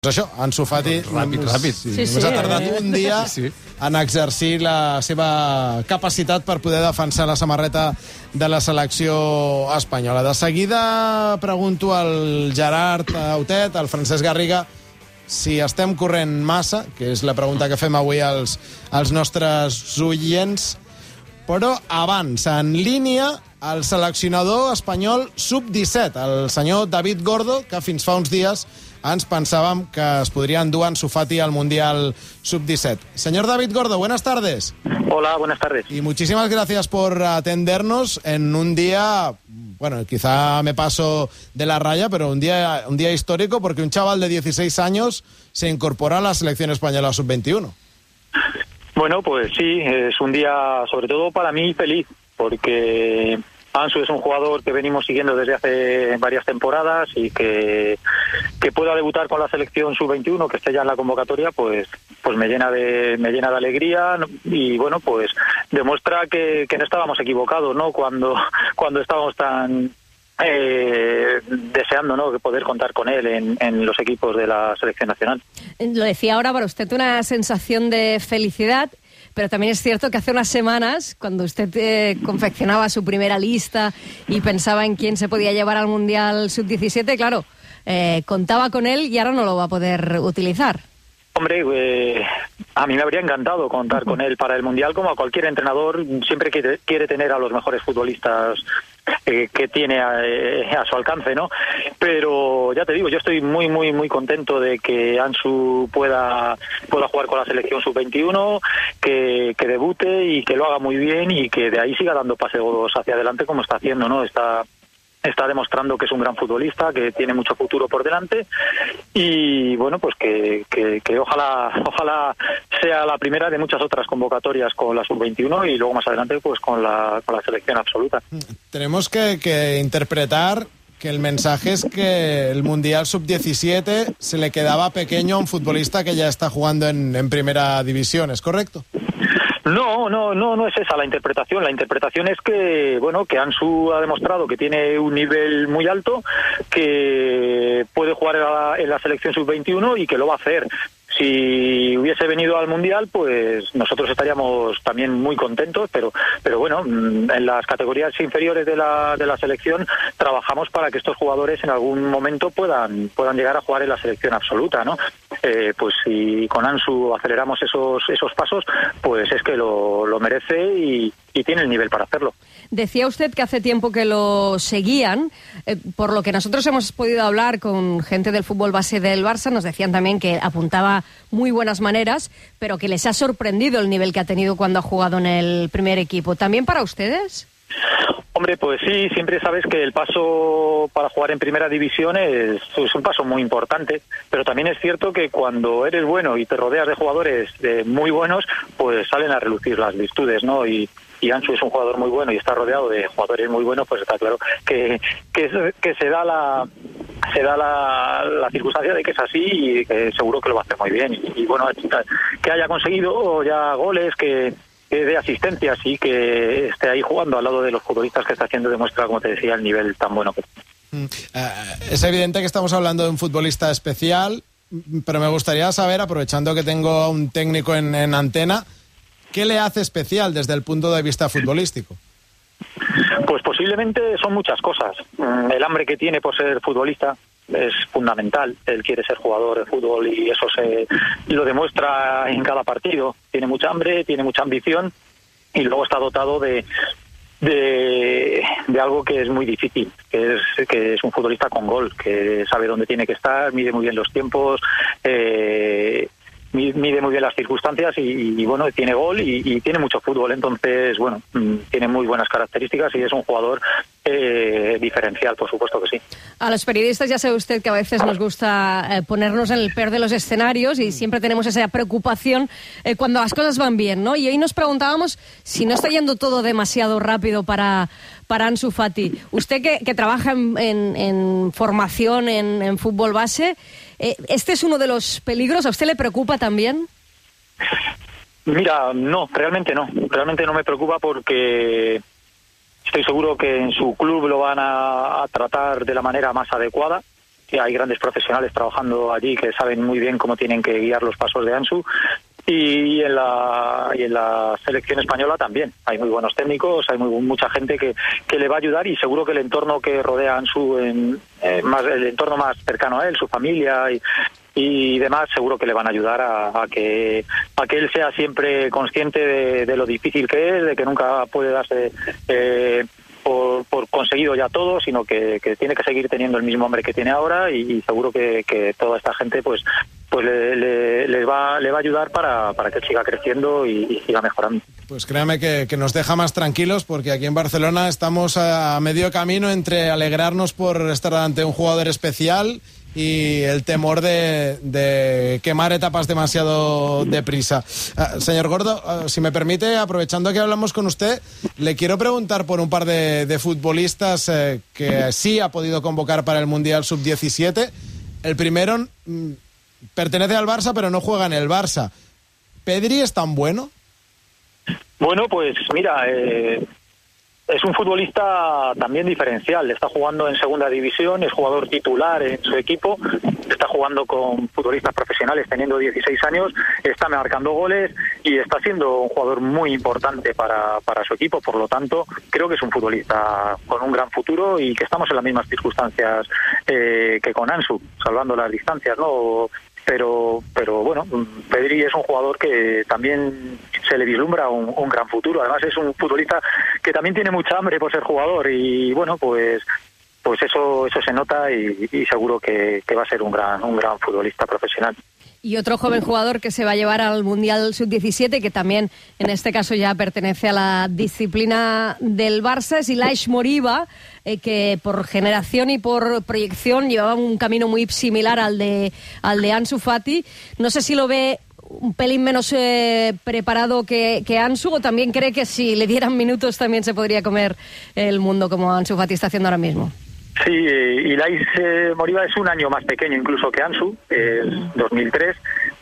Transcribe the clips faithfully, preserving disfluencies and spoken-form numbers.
Doncs això, Ansu Fati ràpid, ràpid. Sí, sí, sí, sí, ha tardat eh? un dia sí, sí. en exercir la seva capacitat per poder defensar la samarreta de la selecció espanyola. De seguida pregunto al Gerard Autet, al Francesc Garriga, si estem corrent massa, que és la pregunta que fem avui als, als nostres oients, però abans, en línia, el seleccionador espanyol sub disset, el senyor David Gordo, que fins fa uns dies ens pensàvem que es podria endur Ansu Fati al Mundial sub disset. Señor David Gordo, buenas tardes. Hola, buenas tardes. Y muchísimas gracias por atendernos en un día, bueno, quizá me paso de la raya, pero un día, un día histórico, porque un chaval de dieciséis años se incorpora a la selección española sub veintiuno. Bueno, pues sí, es un día sobre todo para mí feliz, porque Ansu es un jugador que venimos siguiendo desde hace varias temporadas y que, que pueda debutar con la selección sub veintiuno, que esté ya en la convocatoria, pues pues me llena de me llena de alegría y bueno, pues demuestra que, que no estábamos equivocados, ¿no? Cuando cuando estábamos tan Eh, deseando, ¿no?, poder contar con él en, en los equipos de la selección nacional. Lo decía ahora, para usted una sensación de felicidad, pero también es cierto que hace unas semanas, cuando usted eh, confeccionaba su primera lista y pensaba en quién se podía llevar al Mundial sub diecisiete, claro, eh, contaba con él y ahora no lo va a poder utilizar. Hombre, eh, a mí me habría encantado contar con él para el Mundial, como a cualquier entrenador siempre quiere, quiere tener a los mejores futbolistas eh, que tiene a, eh, a su alcance, ¿no? Pero ya te digo, yo estoy muy, muy, muy contento de que Ansu pueda, pueda jugar con la selección sub veintiuno, que, que debute y que lo haga muy bien y que de ahí siga dando paseos hacia adelante como está haciendo, ¿no? Está... Está demostrando que es un gran futbolista, que tiene mucho futuro por delante y bueno, pues que, que, que ojalá ojalá sea la primera de muchas otras convocatorias con la sub veintiuno y luego más adelante pues con la, con la selección absoluta. Tenemos que, que interpretar que el mensaje es que el Mundial sub diecisiete se le quedaba pequeño a un futbolista que ya está jugando en, en primera división, ¿es correcto? No, no, no, no es esa la interpretación. La interpretación es que, bueno, que Ansu ha demostrado que tiene un nivel muy alto, que puede jugar en la, en la selección sub veintiuno y que lo va a hacer. Si hubiese venido al Mundial, pues nosotros estaríamos también muy contentos, pero pero bueno, en las categorías inferiores de la de la selección trabajamos para que estos jugadores en algún momento puedan puedan llegar a jugar en la selección absoluta, ¿no? Eh, pues si con Ansu aceleramos esos esos pasos, pues es que lo, lo merece y, y tiene el nivel para hacerlo. Decía usted que hace tiempo que lo seguían, eh, por lo que nosotros hemos podido hablar con gente del fútbol base del Barça, nos decían también que apuntaba muy buenas maneras, pero que les ha sorprendido el nivel que ha tenido cuando ha jugado en el primer equipo. ¿También para ustedes? Hombre, pues sí, siempre sabes que el paso para jugar en primera división es, es un paso muy importante, pero también es cierto que cuando eres bueno y te rodeas de jugadores de muy buenos, pues salen a relucir las virtudes, ¿no? Y y Ansu es un jugador muy bueno y está rodeado de jugadores muy buenos, pues está claro que que, que se da la se da la, la circunstancia de que es así y que seguro que lo va a hacer muy bien y, y bueno, que haya conseguido ya goles, que que dé asistencias y que esté ahí jugando al lado de los futbolistas que está haciendo, demuestra, como te decía, el nivel tan bueno que tiene. Uh, es evidente que estamos hablando de un futbolista especial, pero me gustaría saber, aprovechando que tengo a un técnico en, en antena, ¿qué le hace especial desde el punto de vista futbolístico? Pues posiblemente son muchas cosas. El hambre que tiene por ser futbolista es fundamental. Él quiere ser jugador de fútbol y eso se lo demuestra en cada partido. Tiene mucha hambre, tiene mucha ambición y luego está dotado de de, de algo que es muy difícil, que es que es un futbolista con gol, que sabe dónde tiene que estar, mide muy bien los tiempos, eh, mide muy bien las circunstancias y, y bueno, tiene gol y, y tiene mucho fútbol, entonces bueno, tiene muy buenas características y es un jugador eh, diferencial, por supuesto que sí. A los periodistas ya sabe usted que a veces nos gusta eh, ponernos en el peor de los escenarios y siempre tenemos esa preocupación eh, cuando las cosas van bien, ¿no? Y hoy nos preguntábamos si no está yendo todo demasiado rápido para, para Ansu Fati. Usted que, que trabaja en, en, en formación en, en fútbol base, ¿este es uno de los peligros? ¿A usted le preocupa también? Mira, no, realmente no. Realmente no me preocupa porque estoy seguro que en su club lo van a, a tratar de la manera más adecuada. que hay grandes profesionales trabajando allí que saben muy bien cómo tienen que guiar los pasos de Ansu. Y en la y en la selección española también hay muy buenos técnicos, hay muy, mucha gente que, que le va a ayudar, y seguro que el entorno que rodea a Ansu, en, eh, más el entorno más cercano a él, su familia y, y demás, seguro que le van a ayudar a, a que a que él sea siempre consciente de, de lo difícil que es, de que nunca puede darse eh, por, por conseguido ya todo, sino que, que tiene que seguir teniendo el mismo hambre que tiene ahora, y, y seguro que, que toda esta gente pues pues le, le, le va le va a ayudar para, para que él siga creciendo y, y siga mejorando. Pues créame que, que nos deja más tranquilos, porque aquí en Barcelona estamos a, a medio camino entre alegrarnos por estar ante un jugador especial y el temor de, de quemar etapas demasiado deprisa. Uh, señor Gordo, uh, si me permite, aprovechando que hablamos con usted, le quiero preguntar por un par de, de futbolistas eh, que sí ha podido convocar para el Mundial sub diecisiete. El primero mm, pertenece al Barça, pero no juega en el Barça. ¿Pedri es tan bueno? Bueno, pues mira, eh, es un futbolista también diferencial. Está jugando en segunda división, es jugador titular en su equipo, está jugando con futbolistas profesionales teniendo dieciséis años, está marcando goles y está siendo un jugador muy importante para, para su equipo. Por lo tanto, creo que es un futbolista con un gran futuro y que estamos en las mismas circunstancias eh, que con Ansu, salvando las distancias, ¿no? Pero, pero bueno, Pedri es un jugador que también se le vislumbra un, un gran futuro. Además es un futbolista que también tiene mucha hambre por ser jugador y bueno, pues pues eso eso se nota y, y seguro que, que va a ser un gran un gran futbolista profesional. Y otro joven jugador que se va a llevar al Mundial sub diecisiete, que también en este caso ya pertenece a la disciplina del Barça, es Ilaix Moriba, eh, que por generación y por proyección llevaba un camino muy similar al de, al de Ansu Fati. No sé si lo ve un pelín menos eh, preparado que, que Ansu, o también cree que si le dieran minutos también se podría comer el mundo como Ansu Fati está haciendo ahora mismo. Sí, Ilaix eh, Moriba es un año más pequeño incluso que Ansu, es dos mil tres,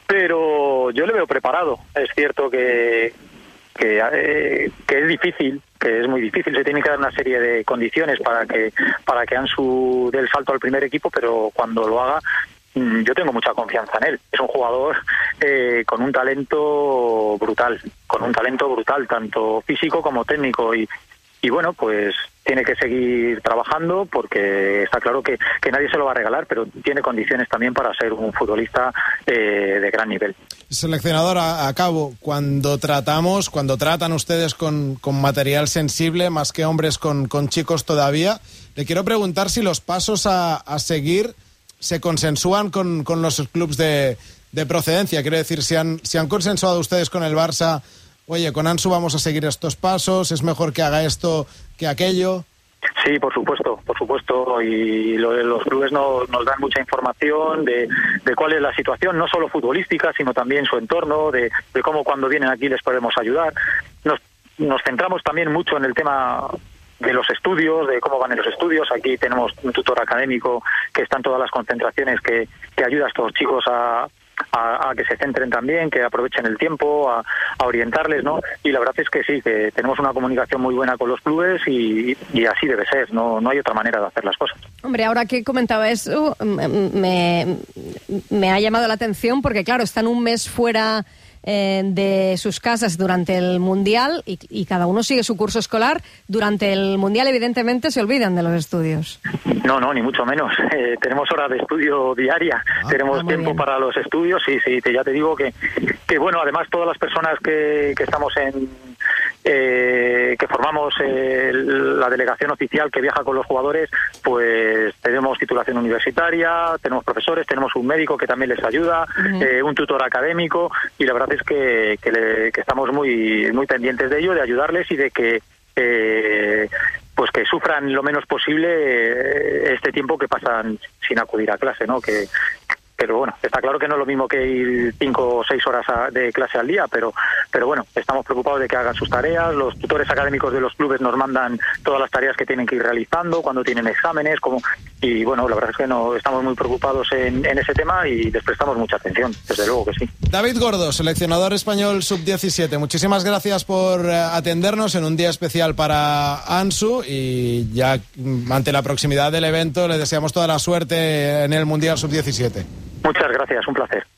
pero yo le veo preparado. Es cierto que que, eh, que es difícil, que es muy difícil, se tiene que dar una serie de condiciones para que para que Ansu dé el salto al primer equipo, pero cuando lo haga yo tengo mucha confianza en él. Es un jugador eh, con un talento brutal, con un talento brutal, tanto físico como técnico, y Y bueno, pues tiene que seguir trabajando porque está claro que, que nadie se lo va a regalar, pero tiene condiciones también para ser un futbolista eh, de gran nivel. Seleccionador, a, a cabo, cuando tratamos, cuando tratan ustedes con, con material sensible, más que hombres con, con chicos todavía, le quiero preguntar si los pasos a, a seguir se consensúan con, con los clubes de, de procedencia. Quiero decir, si han, si han consensuado ustedes con el Barça, oye, con Ansu vamos a seguir estos pasos, es mejor que haga esto que aquello. Sí, por supuesto, por supuesto, y lo, los clubes no, nos dan mucha información de, de cuál es la situación, no solo futbolística, sino también su entorno, de, de cómo cuando vienen aquí les podemos ayudar. Nos, nos centramos también mucho en el tema de los estudios, de cómo van en los estudios. Aquí tenemos un tutor académico que está en todas las concentraciones, que, que ayuda a estos chicos a... A, a que se centren también, que aprovechen el tiempo, a, a orientarles, ¿no? Y la verdad es que sí, que tenemos una comunicación muy buena con los clubes y, y así debe ser, no, no hay otra manera de hacer las cosas. Hombre, ahora que comentaba eso, me, me ha llamado la atención porque, claro, están un mes fuera eh, de sus casas durante el Mundial y, y cada uno sigue su curso escolar. Durante el Mundial, evidentemente, se olvidan de los estudios. No, no, ni mucho menos. Eh, tenemos horas de estudio diaria, ah, tenemos ah, tiempo bien. Para los estudios, sí, sí, te, ya te digo que, que, bueno, además todas las personas que, que estamos en, eh, que formamos eh, la delegación oficial que viaja con los jugadores, pues tenemos titulación universitaria, tenemos profesores, tenemos un médico que también les ayuda, uh-huh. eh, un tutor académico, y la verdad es que, que, le, que estamos muy, muy pendientes de ello, de ayudarles y de que eh, pues que sufran lo menos posible este tiempo que pasan sin acudir a clase, ¿no? Que, pero bueno, está claro que no es lo mismo que ir cinco o seis horas a, de clase al día, pero, pero bueno, estamos preocupados de que hagan sus tareas, los tutores académicos de los clubes nos mandan todas las tareas que tienen que ir realizando, cuando tienen exámenes, como y bueno, la verdad es que no estamos muy preocupados en, en ese tema y les prestamos mucha atención, desde luego que sí. David Gordo, seleccionador español sub diecisiete, muchísimas gracias por atendernos en un día especial para Ansu y ya ante la proximidad del evento le deseamos toda la suerte en el Mundial sub diecisiete. Muchas gracias, un placer.